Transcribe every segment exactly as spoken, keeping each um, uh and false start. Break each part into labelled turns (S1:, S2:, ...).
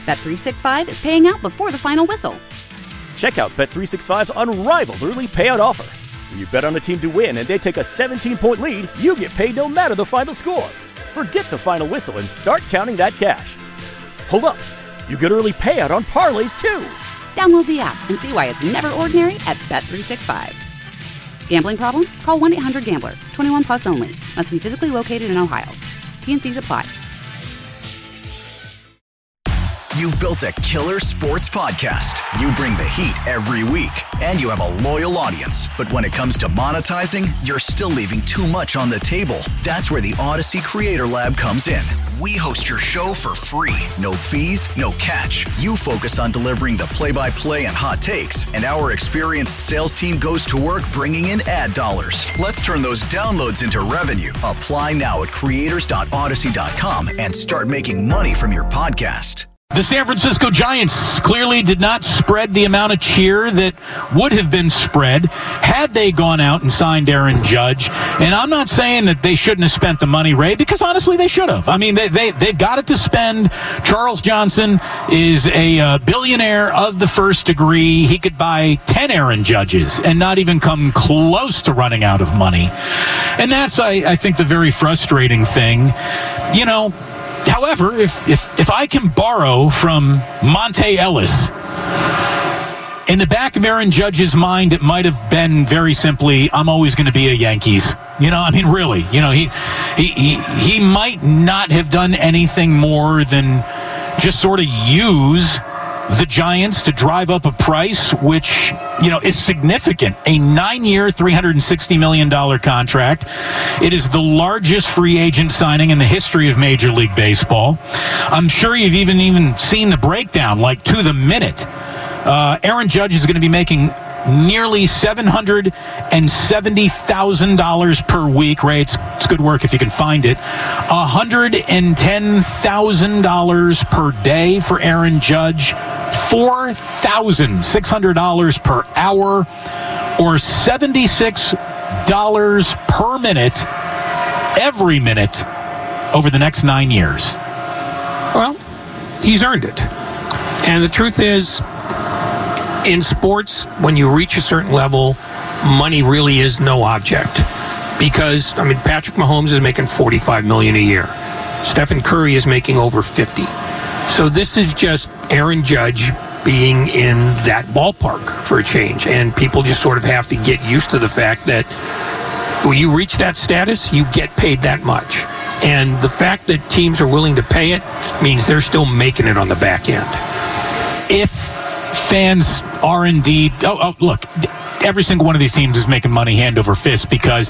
S1: Bet three sixty-five is paying out before the final whistle.
S2: Check out Bet three sixty-five's unrivaled early payout offer. When you bet on a team to win and they take a seventeen-point lead, you get paid no matter the final score. Forget the final whistle and start counting that cash. Hold up. You get early payout on parlays, too.
S1: Download the app and see why it's never ordinary at Bet three sixty-five. Gambling problem? Call one eight hundred gambler. twenty-one plus only. Must be physically located in Ohio. T N Cs apply.
S3: You've built a killer sports podcast. You bring the heat every week, and you have a loyal audience. But when it comes to monetizing, you're still leaving too much on the table. That's where the Odyssey Creator Lab comes in. We host your show for free. No fees, no catch. You focus on delivering the play-by-play and hot takes, and our experienced sales team goes to work bringing in ad dollars. Let's turn those downloads into revenue. Apply now at creators dot odyssey dot com and start making money from your podcast.
S4: The San Francisco Giants clearly did not spread the amount of cheer that would have been spread had they gone out and signed Aaron Judge. And I'm not saying that they shouldn't have spent the money, Ray, because honestly they should have. I mean, they, they, they've got it to spend. Charles Johnson is a uh, billionaire of the first degree. He could buy ten Aaron Judges and not even come close to running out of money. And that's, I, I think, the very frustrating thing. You know, however, if, if if I can borrow from Monte Ellis, in the back of Aaron Judge's mind, it might have been very simply, I'm always going to be a Yankees. You know, I mean, really, you know, he, he, he, he might not have done anything more than just sort of use the Giants to drive up a price, which, you know, is significant. A nine-year, three hundred sixty million dollars contract. It is the largest free agent signing in the history of Major League Baseball. I'm sure you've even, even seen the breakdown, like to the minute. Uh, Aaron Judge is going to be making nearly seven hundred seventy thousand dollars per week. Ray, it's, it's good work if you can find it. one hundred ten thousand dollars per day for Aaron Judge. four thousand six hundred dollars per hour, or seventy-six dollars per minute, every minute, over the next nine years.
S5: Well, he's earned it. And the truth is, in sports, when you reach a certain level, money really is no object. Because, I mean, Patrick Mahomes is making forty-five million dollars a year. Stephen Curry is making over fifty. So this is just Aaron Judge being in that ballpark for a change. And people just sort of have to get used to the fact that when you reach that status, you get paid that much. And the fact that teams are willing to pay it means they're still making it on the back end.
S4: If fans are indeed, oh, oh, look, every single one of these teams is making money hand over fist because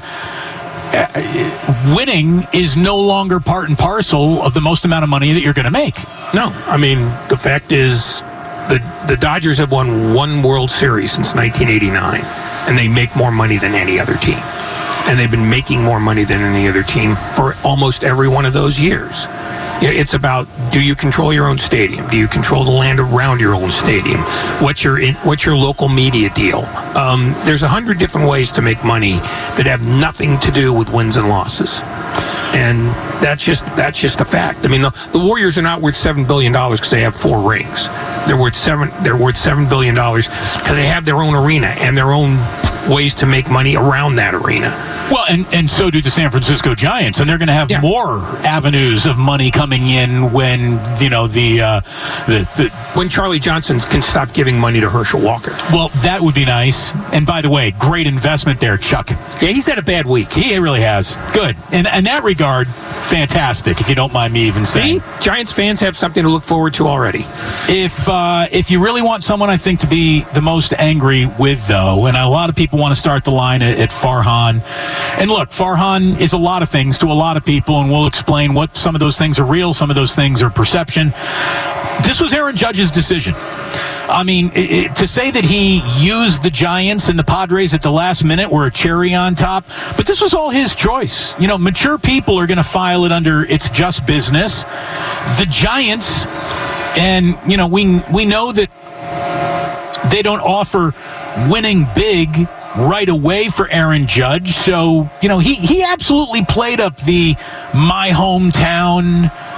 S4: uh, winning is no longer part and parcel of the most amount of money that you're going to make.
S5: No, I mean, the fact is the the Dodgers have won one World Series since nineteen eighty-nine, and they make more money than any other team. And they've been making more money than any other team for almost every one of those years. It's about, do you control your own stadium? Do you control the land around your own stadium? What's your what's your local media deal? Um, there's a hundred different ways to make money that have nothing to do with wins and losses. And that's just that's just a fact. I mean, the, the Warriors are not worth seven billion dollars because they have four rings. They're worth seven. They're worth seven billion dollars because they have their own arena and their own ways to make money around that arena.
S4: Well, and, and so do the San Francisco Giants, and they're going to have yeah. more avenues of money coming in when, you know, the, uh, the, the...
S5: When Charlie Johnson can stop giving money to Herschel Walker.
S4: Well, that would be nice. And by the way, great investment there, Chuck.
S5: Yeah, he's had a bad week.
S4: He really has. Good. And in that regard, fantastic, if you don't mind me even saying.
S5: See? Giants fans have something to look forward to already.
S4: If, uh, if you really want someone, I think, to be the most angry with, though, and a lot of people want to start the line at, at Farhan. And look, Farhan is a lot of things to a lot of people, and we'll explain what some of those things are real, some of those things are perception. This was Aaron Judge's decision. I mean, it, it, to say that he used the Giants and the Padres at the last minute were a cherry on top, but this was all his choice. You know, mature people are going to file it under it's just business. The Giants, and, you know, we we know that they don't offer winning big right away for Aaron Judge. So, you know, he, he absolutely played up the my hometown,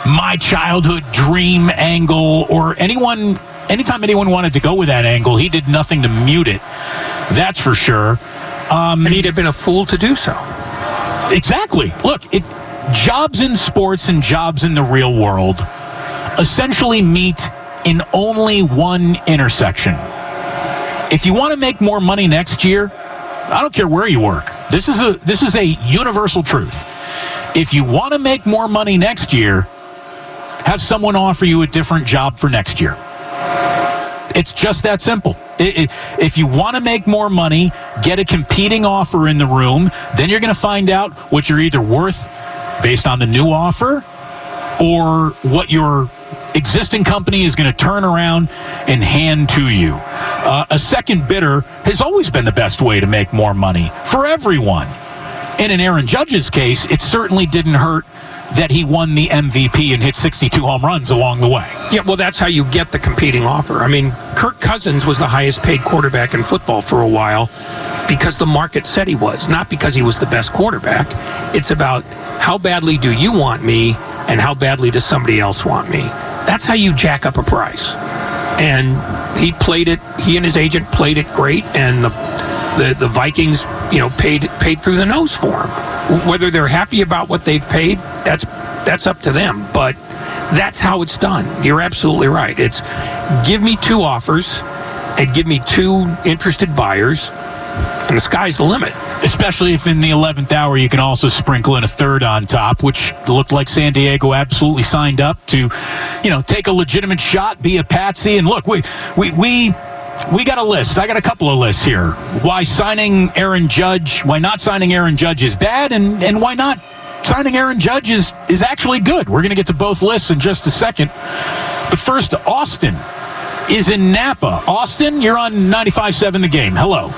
S4: my childhood dream angle or anyone, anytime anyone wanted to go with that angle, he did nothing to mute it. That's for sure. Um,
S5: and he'd have been a fool to do so.
S4: Exactly. Look, it, jobs in sports and jobs in the real world essentially meet in only one intersection. If you want to make more money next year, I don't care where you work. This is a this is a universal truth. If you want to make more money next year, have someone offer you a different job for next year. It's just that simple. It, it, if you want to make more money, get a competing offer in the room, then you're going to find out what you're either worth based on the new offer or what your existing company is going to turn around and hand to you. Uh, a second bidder has always been the best way to make more money for everyone. And in Aaron Judge's case, it certainly didn't hurt that he won the M V P and hit sixty-two home runs along the way.
S5: Yeah, well, that's how you get the competing offer. I mean, Kirk Cousins was the highest paid quarterback in football for a while because the market said he was, not because he was the best quarterback. It's about how badly do you want me and how badly does somebody else want me. That's how you jack up a price. And he played it, he and his agent played it great, and the the, the Vikings, you know, paid paid through the nose for him. Whether they're happy about what they've paid, that's that's up to them. But that's how it's done. You're absolutely right. It's give me two offers and give me two interested buyers, and the sky's the limit.
S4: Especially if in the eleventh hour you can also sprinkle in a third on top, which looked like San Diego absolutely signed up to, you know, take a legitimate shot, be a patsy. And look, we we we we got a list. I got a couple of lists here. Why signing Aaron Judge, why not signing Aaron Judge is bad, and, and why not signing Aaron Judge is, is actually good. We're going to get to both lists in just a second. But first, Austin is in Napa. Austin, you're on ninety-five point seven The Game. Hello.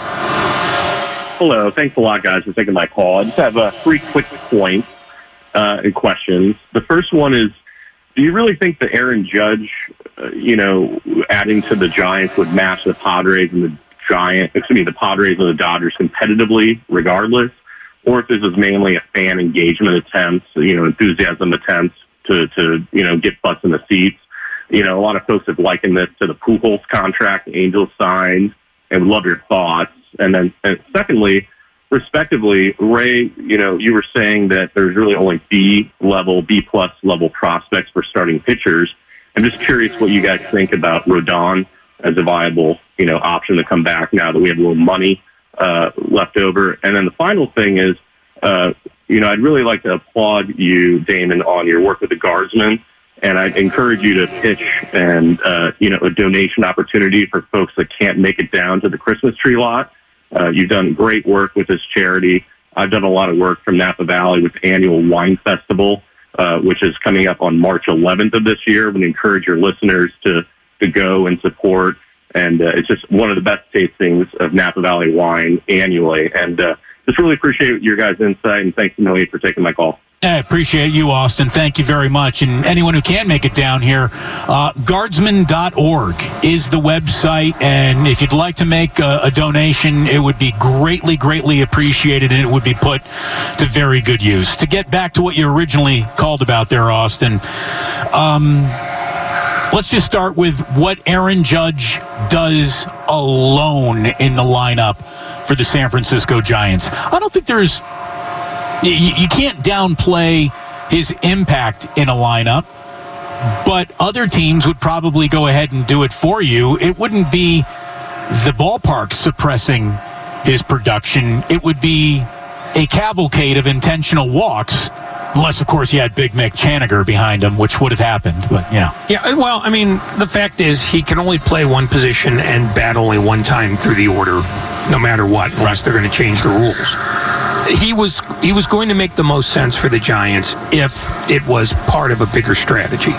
S6: Hello. Thanks a lot, guys, for taking my call. I just have uh, three quick points uh, and questions. The first one is, do you really think that Aaron Judge, uh, you know, adding to the Giants would match the Padres and the Giants, excuse me, the Padres and the Dodgers competitively, regardless? Or if this is mainly a fan engagement attempt, you know, enthusiasm attempts to, to you know, get butts in the seats? You know, a lot of folks have likened this to the Pujols contract the Angels signed, and would love your thoughts. And then, and secondly, respectively, Ray, you know, you were saying that there's really only B level, B plus level prospects for starting pitchers. I'm just curious what you guys think about Rodon as a viable, you know, option to come back now that we have a little money uh, left over. And then the final thing is, uh, you know, I'd really like to applaud you, Damon, on your work with the Guardsmen. And I'd encourage you to pitch and, uh, you know, a donation opportunity for folks that can't make it down to the Christmas tree lot. Uh, you've done great work with this charity. I've done a lot of work from Napa Valley with the annual wine festival, uh, which is coming up on March eleventh of this year. I would encourage your listeners to, to go and support. And uh, it's just one of the best tastings of Napa Valley wine annually. And uh, just really appreciate your guys' insight, and thanks a million for taking my call.
S4: I appreciate you, Austin. Thank you very much. And anyone who can make it down here, uh, guardsman dot org is the website. And if you'd like to make a, a donation, it would be greatly, greatly appreciated, and it would be put to very good use. To get back to what you originally called about there, Austin, um, let's just start with what Aaron Judge does alone in the lineup for the San Francisco Giants. I don't think there's You, you can't downplay his impact in a lineup, but other teams would probably go ahead and do it for you. It wouldn't be the ballpark suppressing his production. It would be a cavalcade of intentional walks, unless, of course, you had Big Mick Chaniger behind him, which would have happened, but, you know.
S5: Yeah, well, I mean, the fact is he can only play one position and bat only one time through the order, no matter what, unless they're going to change the rules. He was he was going to make the most sense for the Giants if it was part of a bigger strategy.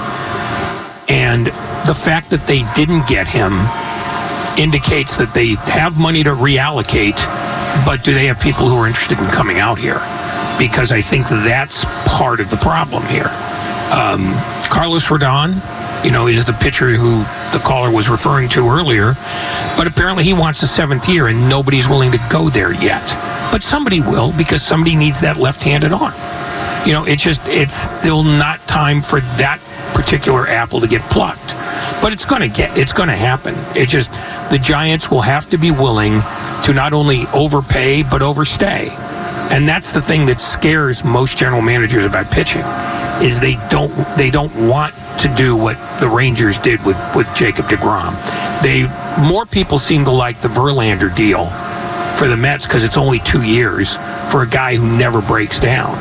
S5: And the fact that they didn't get him indicates that they have money to reallocate, but do they have people who are interested in coming out here? Because I think that's part of the problem here. Um, Carlos Rodon, you know, is the pitcher who the caller was referring to earlier, but apparently he wants a seventh year and nobody's willing to go there yet. But somebody will, because somebody needs that left-handed arm. You know, it's just, it's still not time for that particular apple to get plucked. But it's going to get, it's going to happen. It just, the Giants will have to be willing to not only overpay, but overstay. And that's the thing that scares most general managers about pitching, is they don't, they don't want to do what the Rangers did with, with Jacob deGrom. They, more people seem to like the Verlander deal for the Mets because it's only two years for a guy who never breaks down.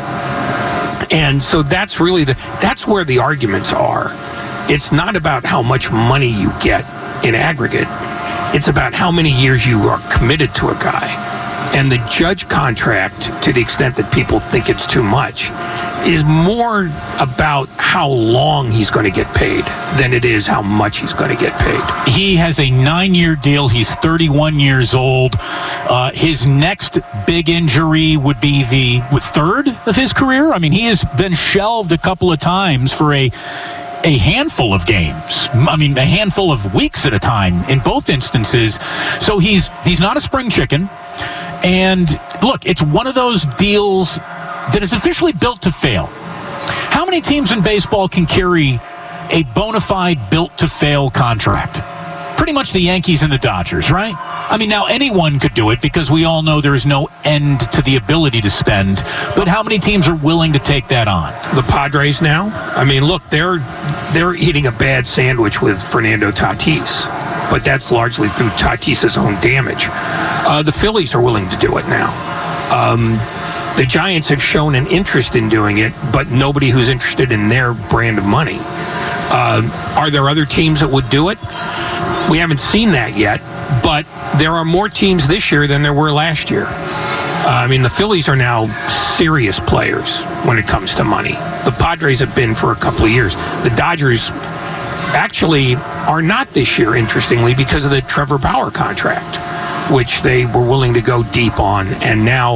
S5: And so that's really the, that's where the arguments are. It's not about how much money you get in aggregate. It's about how many years you are committed to a guy. And the Judge contract, to the extent that people think it's too much, is more about how long he's going to get paid than it is how much he's going to get paid.
S4: He has a nine-year deal. He's thirty-one years old. Uh, his next big injury would be the third of his career. I mean, he has been shelved a couple of times for a a handful of games. I mean, a handful of weeks at a time in both instances. So he's he's not a spring chicken. And look, it's one of those deals that is officially built to fail. How many teams in baseball can carry a bona fide built to fail contract? Pretty much the Yankees and the Dodgers, right? I mean, now anyone could do it because we all know there is no end to the ability to spend. But how many teams are willing to take that on?
S5: The Padres now? I mean, look, they're they're eating a bad sandwich with Fernando Tatis. But that's largely through Tatis's own damage. Uh, the Phillies are willing to do it now. Um, the Giants have shown an interest in doing it, but nobody who's interested in their brand of money. Uh, are there other teams that would do it? We haven't seen that yet, but there are more teams this year than there were last year. Uh, I mean, the Phillies are now serious players when it comes to money. The Padres have been for a couple of years. The Dodgers actually are not this year, interestingly, because of the Trevor Bauer contract, which they were willing to go deep on, and now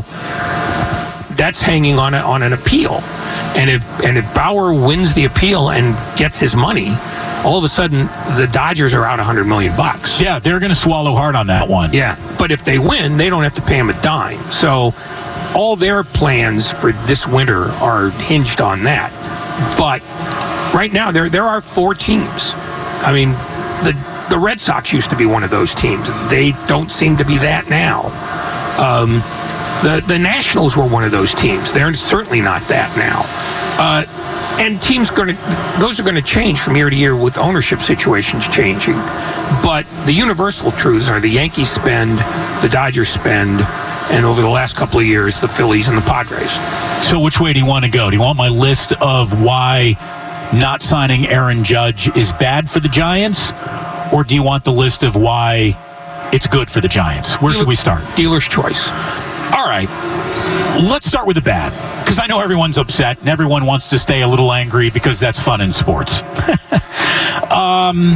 S5: that's hanging on a, on an appeal. And if and if Bauer wins the appeal and gets his money, all of a sudden the Dodgers are out a hundred million bucks.
S4: Yeah, they're going to swallow hard on that one.
S5: Yeah, but if they win, they don't have to pay him a dime. So all their plans for this winter are hinged on that. But right now, there there are four teams. I mean, the the Red Sox used to be one of those teams. They don't seem to be that now. Um, the the Nationals were one of those teams. They're certainly not that now. Uh, and teams going to those are going to change from year to year with ownership situations changing. But the universal truths are the Yankees spend, the Dodgers spend, and over the last couple of years, the Phillies and the Padres.
S4: So which way do you want to go? Do you want my list of why not signing Aaron Judge is bad for the Giants, or do you want the list of why it's good for the Giants? Where should we start?
S5: Dealer's choice.
S4: All right. Let's start with the bad, because I know everyone's upset and everyone wants to stay a little angry because that's fun in sports. um,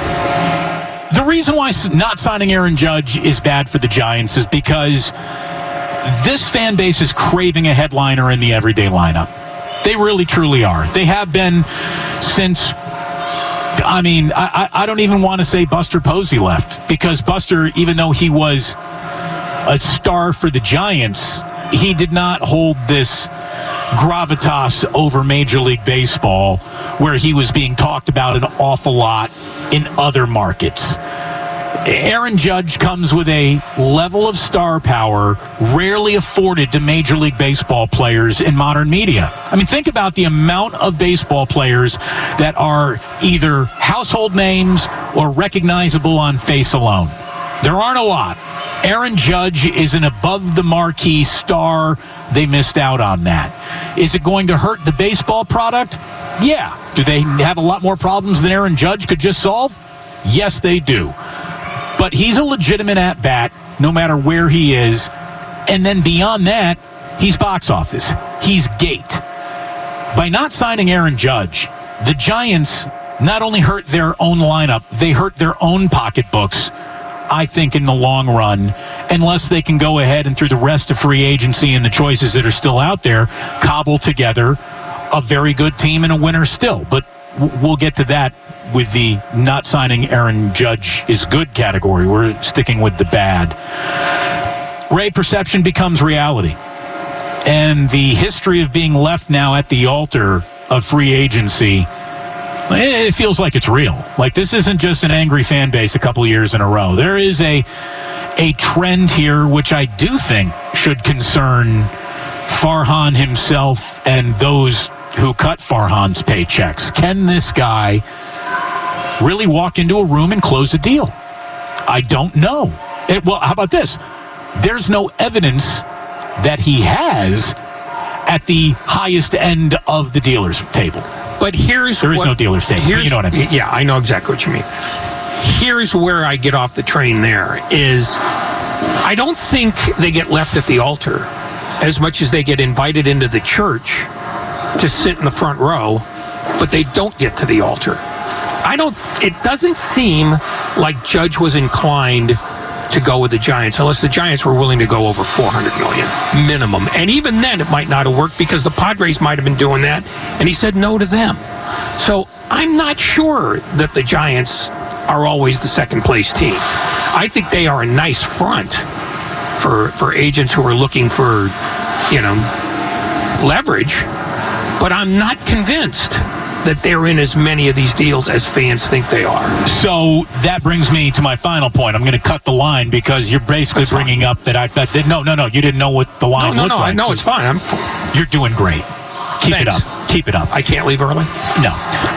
S4: the reason why not signing Aaron Judge is bad for the Giants is because this fan base is craving a headliner in the everyday lineup. They really, truly are. They have been since, I mean, I, I don't even want to say Buster Posey left, because Buster, even though he was a star for the Giants, he did not hold this gravitas over Major League Baseball where he was being talked about an awful lot in other markets. Aaron Judge comes with a level of star power rarely afforded to Major League Baseball players in modern media. I mean, think about the amount of baseball players that are either household names or recognizable on face alone. There aren't a lot. Aaron Judge is an above-the-marquee star. They missed out on that. Is it going to hurt the baseball product? Yeah. Do they have a lot more problems than Aaron Judge could just solve? Yes, they do. But he's a legitimate at-bat no matter where he is. And then beyond that, he's box office. He's gate. By not signing Aaron Judge, the Giants not only hurt their own lineup, they hurt their own pocketbooks, I think, in the long run, unless they can go ahead and through the rest of free agency and the choices that are still out there, cobble together a very good team and a winner still. But we'll get to that with the not signing Aaron Judge is good category. We're sticking with the bad. Ray, perception becomes reality. and the history of being left now at the altar of free agency, it feels like it's real. Like, this isn't just an angry fan base a couple years in a row. There is a a trend here, which I do think should concern Farhan himself and those who cut Farhan's paychecks. Can this guy really walk into a room and close a deal? I don't know. It, well, how about this? There's no evidence that he has at the highest end of the dealer's table.
S5: But here's
S4: there is
S5: what,
S4: no dealer's table. You know what I mean?
S5: Yeah, I know exactly what you mean. Here's where I get off the train there is I don't think they get left at the altar as much as they get invited into the church to sit in the front row, but they don't get to the altar. I don't, it doesn't seem like Judge was inclined to go with the Giants unless the Giants were willing to go over four hundred million dollars minimum. And even then it might not have worked because the Padres might have been doing that, and he said no to them. So I'm not sure that the Giants are always the second place team. I think they are a nice front for for agents who are looking for, you know, leverage, but I'm not convinced that they're in as many of these deals as fans think they are.
S4: So that brings me to my final point. I'm going to cut the line because you're basically That's bringing fine. up that I that, that no no no you didn't know what the line
S5: no, no,
S4: looked
S5: no,
S4: like.
S5: No, no, it's fine. I'm fine.
S4: You're doing great. Keep
S5: Thanks.
S4: it up. Keep it up.
S5: I can't leave early?
S4: No.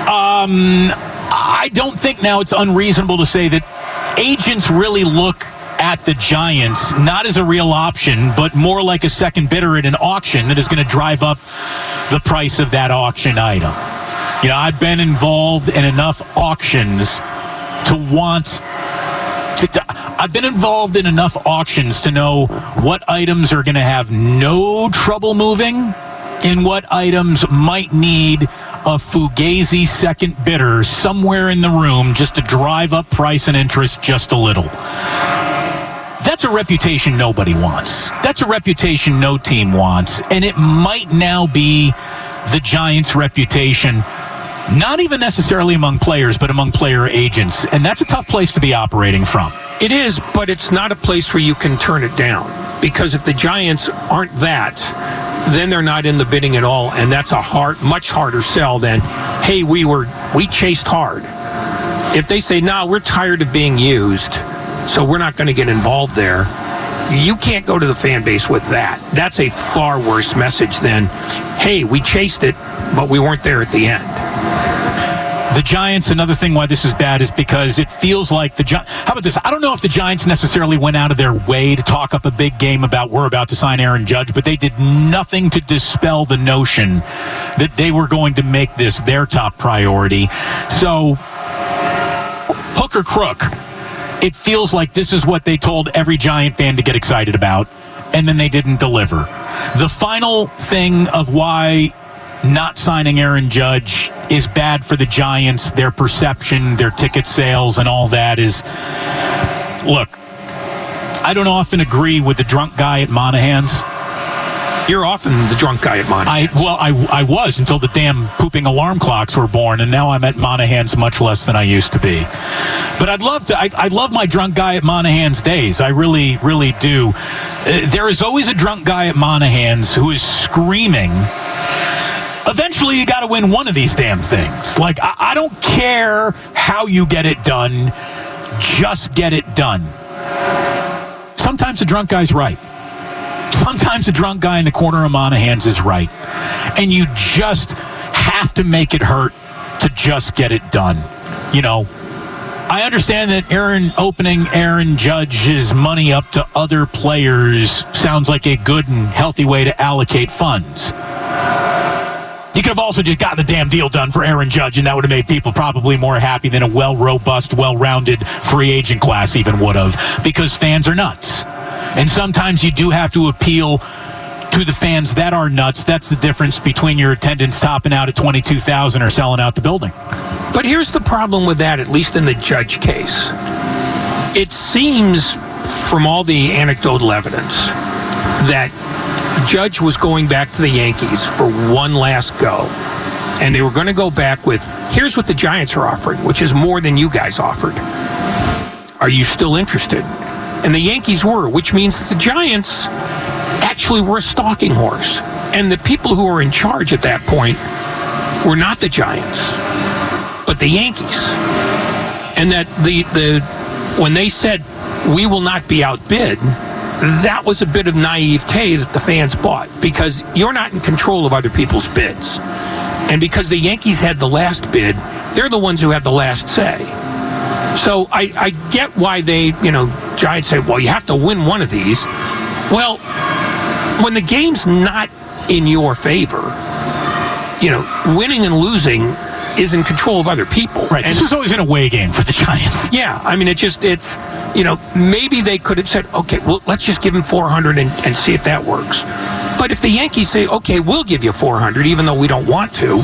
S4: Um, I don't think now it's unreasonable to say that agents really look at the Giants not as a real option, but more like a second bidder at an auction that is going to drive up the price of that auction item. You know, I've been involved in enough auctions to want to, to I've been involved in enough auctions to know what items are going to have no trouble moving and what items might need a fugazi second bidder somewhere in the room just to drive up price and interest just a little. That's a reputation nobody wants. That's a reputation no team wants. And it might now be the Giants' reputation, not even necessarily among players, but among player agents. And that's a tough place to be operating from.
S5: It is, but it's not a place where you can turn it down. Because if the Giants aren't that, then they're not in the bidding at all. And that's a hard, much harder sell than, hey, we were we chased hard. If they say, nah, we're tired of being used, so we're not going to get involved there, you can't go to the fan base with that. That's a far worse message than, hey, we chased it, but we weren't there at the end.
S4: The Giants, another thing why this is bad is because it feels like the Giants. How about this? I don't know if the Giants necessarily went out of their way to talk up a big game about we're about to sign Aaron Judge, but they did nothing to dispel the notion that they were going to make this their top priority. So, hook or crook, it feels like this is what they told every Giant fan to get excited about, and then they didn't deliver. The final thing of why not signing Aaron Judge is bad for the Giants, their perception, their ticket sales, and all that is, look, I don't often agree with the drunk guy at Monahan's.
S5: You're often the drunk guy at Monahan's.
S4: I, well, I, I was until the damn pooping alarm clocks were born, and now I'm at Monahan's much less than I used to be. But I'd love to. I, I love my drunk guy at Monahan's days. I really, really do. Uh, there is always a drunk guy at Monahan's who is screaming, eventually you got to win one of these damn things. Like, I, I don't care how you get it done. Just get it done. Sometimes the drunk guy's right. Sometimes the drunk guy in the corner of Monahan's is right. And you just have to make it hurt to just get it done. You know, I understand that Aaron opening Aaron Judge's money up to other players sounds like a good and healthy way to allocate funds. You could have also just gotten the damn deal done for Aaron Judge, and that would have made people probably more happy than a well-robust, well-rounded free agent class even would have, because fans are nuts. And sometimes you do have to appeal to the fans that are nuts. That's the difference between your attendance topping out at twenty-two thousand or selling out the building.
S5: But here's the problem with that, at least in the Judge case. It seems, from all the anecdotal evidence, that Judge was going back to the Yankees for one last go. And they were going to go back with, here's what the Giants are offering, which is more than you guys offered. Are you still interested? And the Yankees were, which means that the Giants actually were a stalking horse. And the people who were in charge at that point were not the Giants, but the Yankees. And that the the when they said, we will not be outbid, that was a bit of naivete that the fans bought, because you're not in control of other people's bids. And because the Yankees had the last bid, they're the ones who had the last say. So I, I get why they, you know, Giants say, well, you have to win one of these. Well, when the game's not in your favor, you know, winning and losing is in control of other people.
S4: Right.
S5: And
S4: this was always an away game for the Giants.
S5: Yeah. I mean, it just, it's, you know, maybe they could have said, okay, well, let's just give him four hundred and, and see if that works. But if the Yankees say, okay, we'll give you four hundred, even though we don't want to,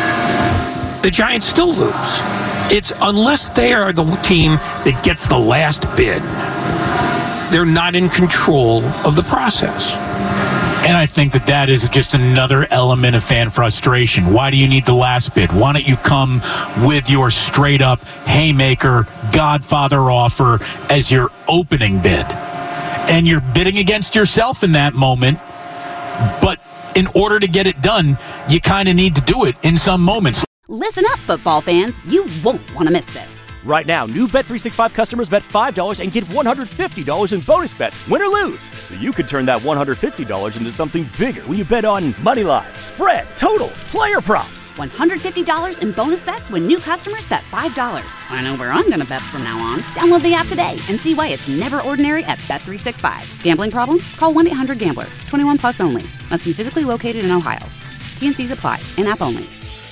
S5: the Giants still lose. It's unless they are the team that gets the last bid, they're not in control of the process.
S4: And I think that that is just another element of fan frustration. Why do you need the last bid? Why don't you come with your straight-up haymaker, Godfather offer as your opening bid? And you're bidding against yourself in that moment, but in order to get it done, you kind of need to do it in some moments.
S1: Listen up, football fans. You won't want to miss this.
S2: Right now, new Bet three sixty-five customers bet five dollars and get one hundred fifty dollars in bonus bets, win or lose. So you could turn that one hundred fifty dollars into something bigger when you bet on money line, spread, totals, player props.
S1: one hundred fifty dollars in bonus bets when new customers bet five dollars. I know where I'm going to bet from now on. Download the app today and see why it's never ordinary at Bet three sixty-five. Gambling problem? Call one eight hundred gambler. twenty-one plus only. Must be physically located in Ohio. T N Cs apply. In-app only.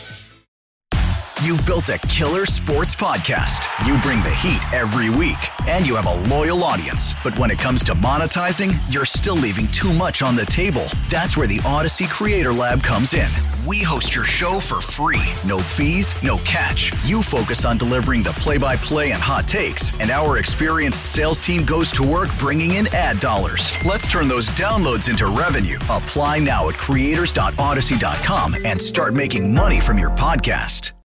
S3: You've built a killer sports podcast. You bring the heat every week, and you have a loyal audience. But when it comes to monetizing, you're still leaving too much on the table. That's where the Odyssey Creator Lab comes in. We host your show for free. No fees, no catch. You focus on delivering the play-by-play and hot takes, and our experienced sales team goes to work bringing in ad dollars. Let's turn those downloads into revenue. Apply now at creators dot odyssey dot com and start making money from your podcast.